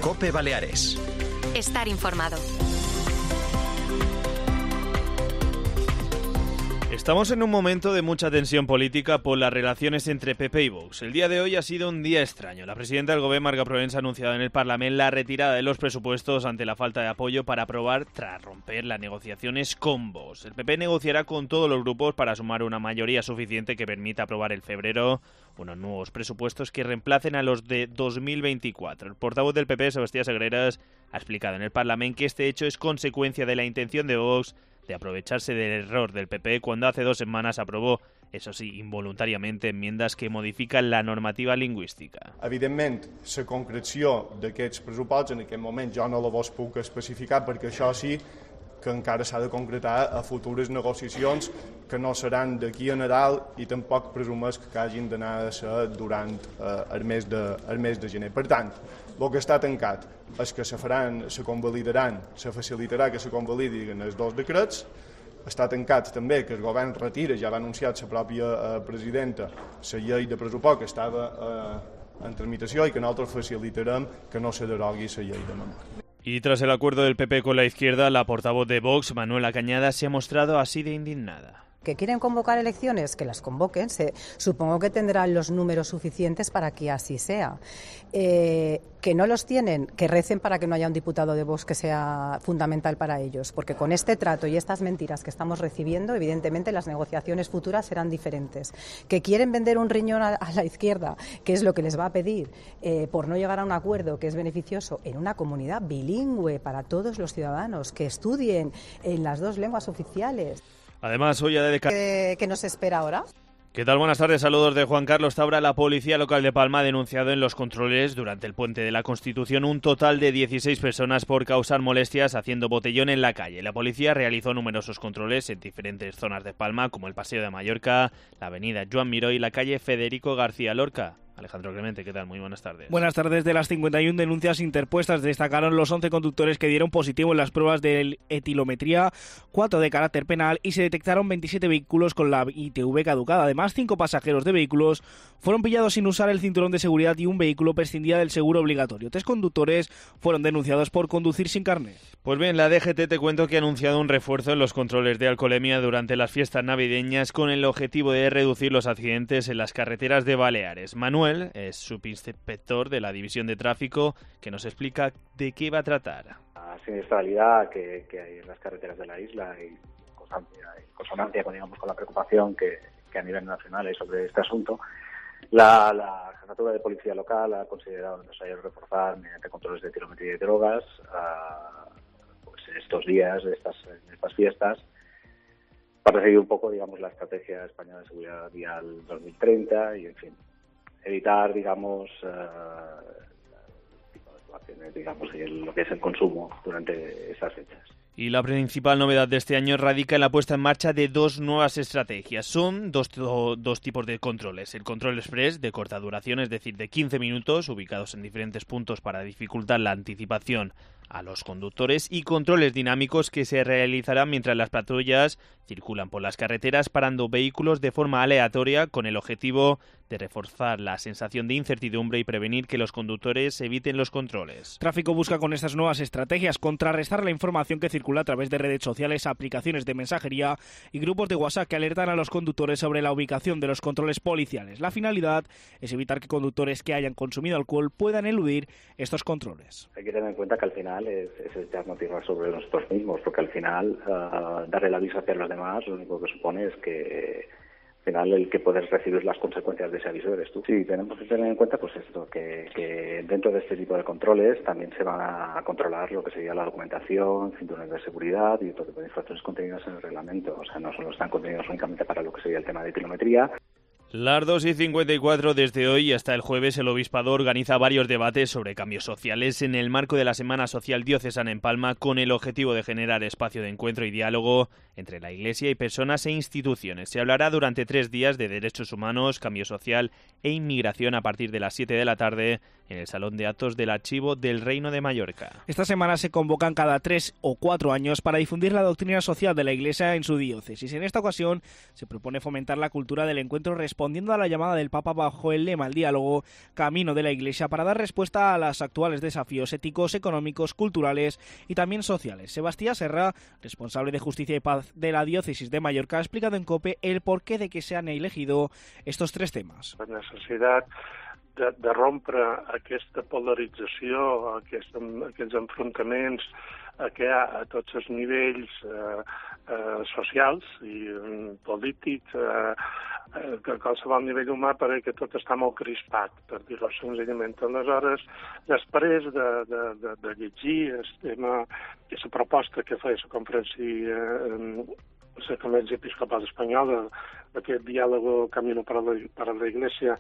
COPE Baleares. Estar informado. Estamos en un momento de mucha tensión política por las relaciones entre PP y Vox. El día de hoy ha sido un día extraño. La presidenta del Gobierno, Marga Provença, ha anunciado en el Parlamento la retirada de los presupuestos ante la falta de apoyo para aprobar tras romper las negociaciones con Vox. El PP negociará con todos los grupos para sumar una mayoría suficiente que permita aprobar en febrero unos nuevos presupuestos que reemplacen a los de 2024. El portavoz del PP, Sebastián Sagreras, ha explicado en el Parlamento que este hecho es consecuencia de la intención de Vox de aprovecharse del error del PP cuando hace 2 semanas aprobó, eso sí, involuntàriamente, enmiendas que modifiquen la normativa lingüística. Evidentment, la concreció d'aquests pressupostos en aquest moment jo no la vos puc especificar perquè això sí que encara s'ha de concretar a futures negociacions que no seran d'aquí a Nadal i tampoc presumesc que hagin d'anar a ser durant el mes de gener. Per tant, el que està tancat és que se facilitarà que se convalidin els 2 decrets. Està tancat també que el govern retira, ja va anunciar la pròpia presidenta, la llei de pressupost que estava en tramitació i que nosaltres facilitarem que no se derogui la llei de memòria. Y tras el acuerdo del PP con la izquierda, la portavoz de Vox, Manuela Cañada, se ha mostrado así de indignada. ¿Que quieren convocar elecciones? Que las convoquen. Supongo que tendrán los números suficientes para que así sea. Que no los tienen, que recen para que no haya un diputado de Vox que sea fundamental para ellos. Porque con este trato y estas mentiras que estamos recibiendo, evidentemente las negociaciones futuras serán diferentes. Que quieren vender un riñón a la izquierda, que es lo que les va a pedir, por no llegar a un acuerdo que es beneficioso en una comunidad bilingüe para todos los ciudadanos, que estudien en las 2 lenguas oficiales. Además, hoy ha dedicado... ¿Qué nos espera ahora? ¿Qué tal? Buenas tardes, saludos de Juan Carlos Tabra. La Policía Local de Palma ha denunciado en los controles durante el Puente de la Constitución un total de 16 personas por causar molestias haciendo botellón en la calle. La policía realizó numerosos controles en diferentes zonas de Palma, como el Paseo de Mallorca, la avenida Joan Miró y la calle Federico García Lorca. Alejandro Clemente, ¿qué tal? Muy buenas tardes. Buenas tardes. De las 51 denuncias interpuestas destacaron los 11 conductores que dieron positivo en las pruebas de etilometría, 4 de carácter penal y se detectaron 27 vehículos con la ITV caducada. Además, 5 pasajeros de vehículos fueron pillados sin usar el cinturón de seguridad y un vehículo prescindía del seguro obligatorio. 3 conductores fueron denunciados por conducir sin carnet. Pues bien, la DGT te cuento que ha anunciado un refuerzo en los controles de alcoholemia durante las fiestas navideñas con el objetivo de reducir los accidentes en las carreteras de Baleares. Manuel es subinspector de la División de Tráfico, que nos explica de qué va a tratar. La siniestralidad que hay en las carreteras de la isla y consonancia con la preocupación que a nivel nacional hay sobre este asunto, la Jefatura de Policía Local ha considerado necesario reforzar mediante controles de etilometría y drogas pues estos días, estas fiestas, para seguir un poco, la estrategia española de seguridad vial 2030 y, en fin, evitar, el tipo de actuaciones, y lo que es el consumo durante esas fechas. Y la principal novedad de este año radica en la puesta en marcha de 2 nuevas estrategias. Son dos tipos de controles. El control express de corta duración, es decir, de 15 minutos, ubicados en diferentes puntos para dificultar la anticipación a los conductores, y controles dinámicos que se realizarán mientras las patrullas circulan por las carreteras parando vehículos de forma aleatoria con el objetivo de reforzar la sensación de incertidumbre y prevenir que los conductores eviten los controles. Tráfico busca con estas nuevas estrategias contrarrestar la información que circula a través de redes sociales, aplicaciones de mensajería y grupos de WhatsApp que alertan a los conductores sobre la ubicación de los controles policiales. La finalidad es evitar que conductores que hayan consumido alcohol puedan eludir estos controles. Hay que tener en cuenta que al final es echarnos tierra sobre nosotros mismos, porque al final darle el aviso hacia los demás lo único que supone es que al final el que puedes recibir las consecuencias de ese aviso eres tú. Sí, tenemos que tener en cuenta pues esto, que dentro de este tipo de controles también se van a controlar lo que sería la documentación, cinturones de seguridad y otro tipo de infracciones contenidas en el reglamento. O sea, no solo están contenidos únicamente para lo que sería el tema de etilometría. Las 2:54, desde hoy hasta el jueves, el Obispado organiza varios debates sobre cambios sociales en el marco de la Semana Social Diocesana en Palma, con el objetivo de generar espacio de encuentro y diálogo entre la Iglesia y personas e instituciones. Se hablará durante 3 días de derechos humanos, cambio social e inmigración a partir de las 7 de la tarde en el Salón de Actos del Archivo del Reino de Mallorca. Esta semana se convocan cada 3 o 4 años para difundir la doctrina social de la Iglesia en su diócesis. En esta ocasión se propone fomentar la cultura del encuentro responsable respondiendo a la llamada del Papa bajo el lema "El diálogo, camino de la Iglesia", para dar respuesta a los actuales desafíos éticos, económicos, culturales y también sociales. Sebastián Serra, responsable de Justicia y Paz de la Diócesis de Mallorca, ha explicado en COPE el porqué de que se han elegido estos tres temas. La necessitat de rompre aquesta polarització, aquests enfrontaments que hi ha a tots els nivells socials i polítics, a qualsevol nivell humà, perquè tot està molt crispat, per dir-ho senzillament. Aleshores, després de llegir aquesta proposta que feia la Conferència Episcopal Espanyola, d'aquest diàleg Camino para la Iglesia,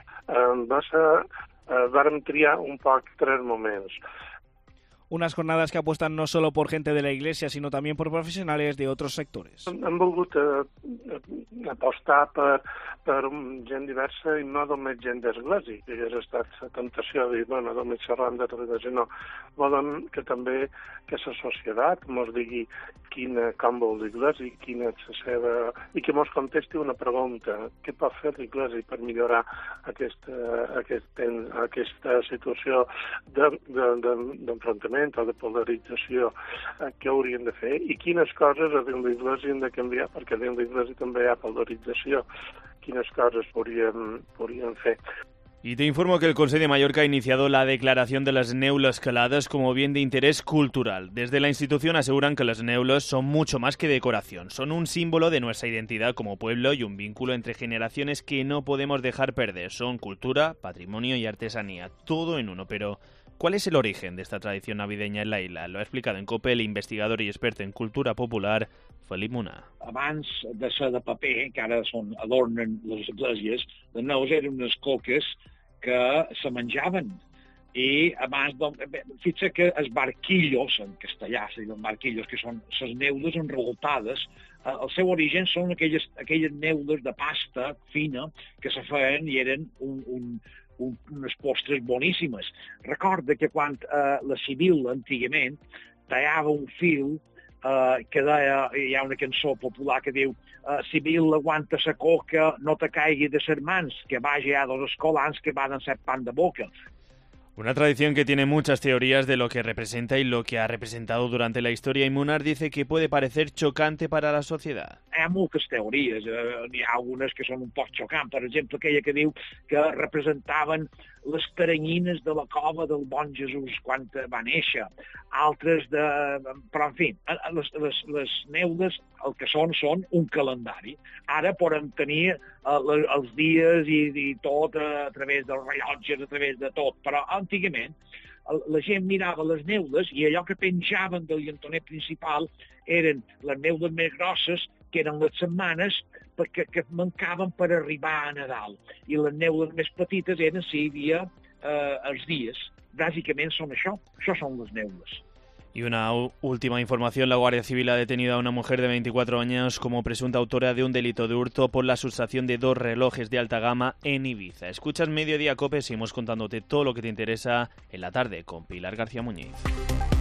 vàrem triar un poc tres moments. Unas jornadas que apuestan no solo por gente de la Iglesia, sino también por profesionales de otros sectores. Hem volgut apostar per gent diversa i no només gent d'església, que hauria estat la temptació de dir, bueno, només xerrant de religió, no. Volem que també que la societat ens digui com vol l'Església, quina és la seva... i que ens contesti una pregunta: què pot fer l'Església per millorar aquesta situació d'enfrontament o de polarització que haurien de fer, i quines coses a dins l'Església hem de canviar, perquè dins l'Església també hi ha polarització, quines coses podríem fer. Y te informo que el Consell de Mallorca ha iniciado la declaración de las neules caladas como bien de interés cultural. Desde la institución aseguran que las neules son mucho más que decoración, son un símbolo de nuestra identidad como pueblo y un vínculo entre generaciones que no podemos dejar perder. Son cultura, patrimonio y artesanía, todo en uno. Pero ¿cuál es el origen de esta tradición navideña en la isla? Lo ha explicado en COPE el investigador y experto en cultura popular, Felip Munar. Abans de ser de paper, que ara adornen les esglésies, les neus eren unes coques que se menjaven. I abans, fixa que els barquillos, en castellà se diuen barquillos, que són les neules enrevoltades, el seu origen són aquelles neules de pasta fina que se feien i eren unes postres boníssimes. Recorda que quan la Sibil, antigament, tallava un fil que deia, hi ha una cançó popular que diu Sibil, aguanta la coca, no te caigui de ses mans, que vagi a dos escolans que van a ser pan de boca. Una tradición que tiene muchas teorías de lo que representa y lo que ha representado durante la historia, y Munar dice que puede parecer chocante para la sociedad. Hi ha moltes teories, n'hi ha algunes que són un poc xocants, per exemple, aquella que diu que representaven les teranyines de la cova del bon Jesús quan va néixer, altres de... Però, en fi, les neules el que són un calendari. Ara podem tenir els dies i tot a través dels rellotges, a través de tot, però antigament la gent mirava les neules i allò que penjaven del llantoner principal eren les neules més grosses, que eren les setmanes que mancaven per arribar a Nadal. I les neules més petites eren si hi havia els dies. Bàsicament són això són les neules. Y una última información: la Guardia Civil ha detenido a una mujer de 24 años como presunta autora de un delito de hurto por la sustracción de 2 relojes de alta gama en Ibiza. Escuchas Mediodía COPE, seguimos contándote todo lo que te interesa en la tarde con Pilar García Muñiz.